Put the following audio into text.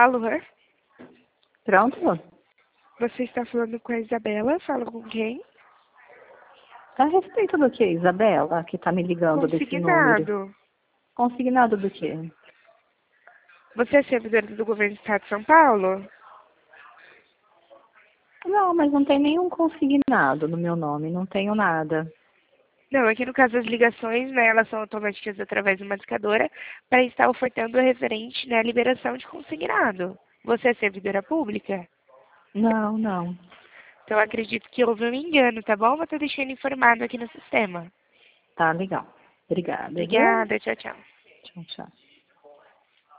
Alô? Pronto? Você está falando com a Isabela? Fala com quem? A respeito do que, Isabela, que tá me ligando desse número? Consignado. Consignado do quê? Você é servidora do governo do estado de São Paulo? Não, mas não tem nenhum consignado no meu nome, não tenho nada. Não, aqui no caso das ligações, né, elas são automáticas através de uma discadora para estar ofertando o referente, né, à liberação de consignado. Você é servidora pública? Não, não. Então, eu acredito que houve um engano, tá bom? Vou estar deixando informado aqui no sistema. Tá legal. Obrigada, viu? Obrigada, tchau, tchau. Tchau, tchau.